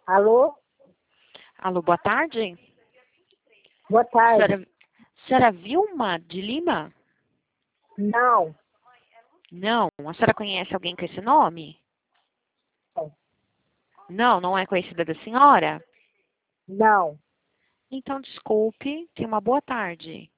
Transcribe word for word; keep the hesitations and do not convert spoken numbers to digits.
Alô? Alô, boa tarde. Boa tarde. Senhora, senhora Vilma de Lima? Não. Não. A senhora conhece alguém com esse nome? Não. Não, não é conhecida da senhora? Não. Então, desculpe. Tenha uma boa tarde.